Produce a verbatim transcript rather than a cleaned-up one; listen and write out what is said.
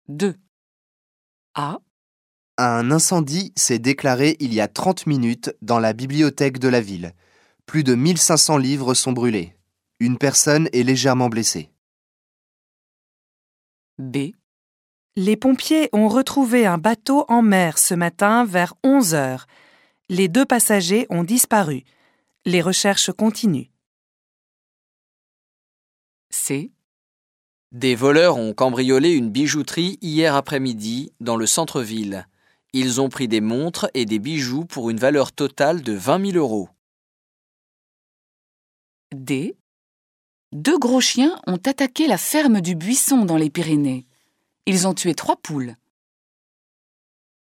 deux. A. Un incendie s'est déclaré il y a trente minutes dans la bibliothèque de la ville. Plus de mille cinq cents livres sont brûlés. Une personne est légèrement blessée. B. Les pompiers ont retrouvé un bateau en mer ce matin vers onze heures. Les deux passagers ont disparu. Les recherches continuent. C. Des voleurs ont cambriolé une bijouterie hier après-midi dans le centre-ville. Ils ont pris des montres et des bijoux pour une valeur totale de vingt mille euros. D. Deux gros chiens ont attaqué la ferme du Buisson dans les Pyrénées. Ils ont tué trois poules.